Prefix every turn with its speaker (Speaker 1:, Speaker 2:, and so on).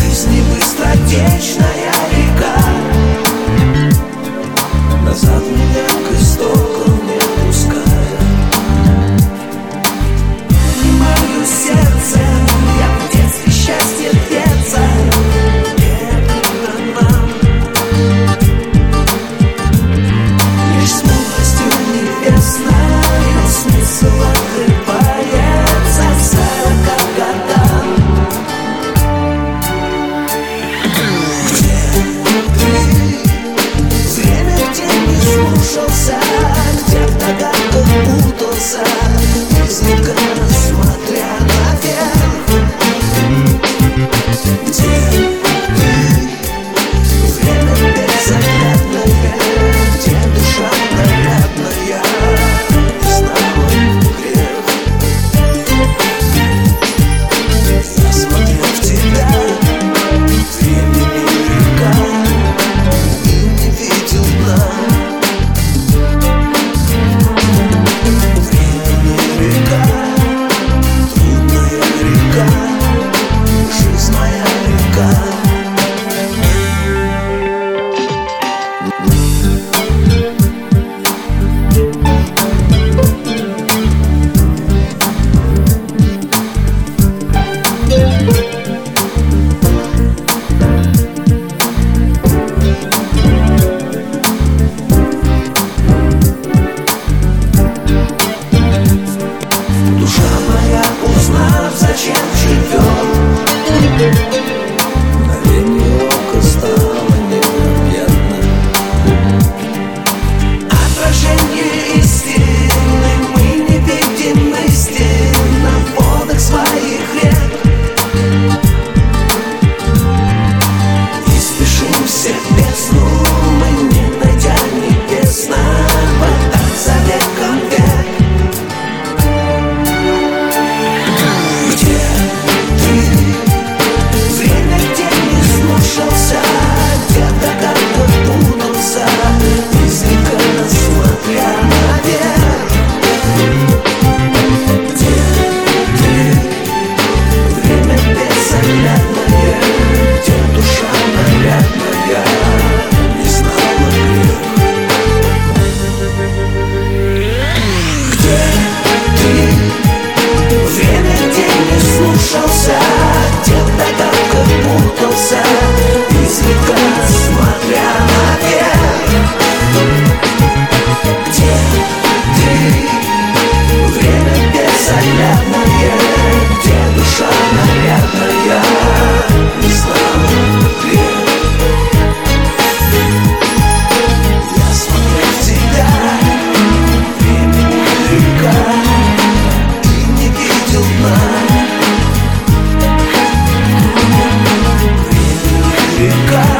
Speaker 1: жизни быстротечная река, назад меня к истокам не пуская. Мое сердце, я в детстве счастье пьется, некогда нам. Лишь с мудростью небесной смысл открывается 40 годам. Где ты? Время, где не слушался, где в догадках путался, изредка смотря наверх. Где ты? Время безоглядное, где душа нарядная не знала грех. Я смотрел в тебя, времени река, и не видел дна. Времени река, трудная река, жизнь моя река. Душа моя, узнав, зачем живет, мгновение ока стало необъятно. Отражение истины, мы не видим истин на водах своих рек. И спешимся в бездну, мы не найдя небесного, так за веком век. Где ты? Время, где не слушался, где в догадках путался, изредка смотря наверх. Где ты? Время безоглядное, где душа нарядная не знала грех. Где ты? Время, где не слушался, где в догадках путался, изредка смотря наверх. Где ты? Время безоглядное, где душа нарядная не знала грех. Я смотрел в тебя, времени река, и не видел дна. Времени река,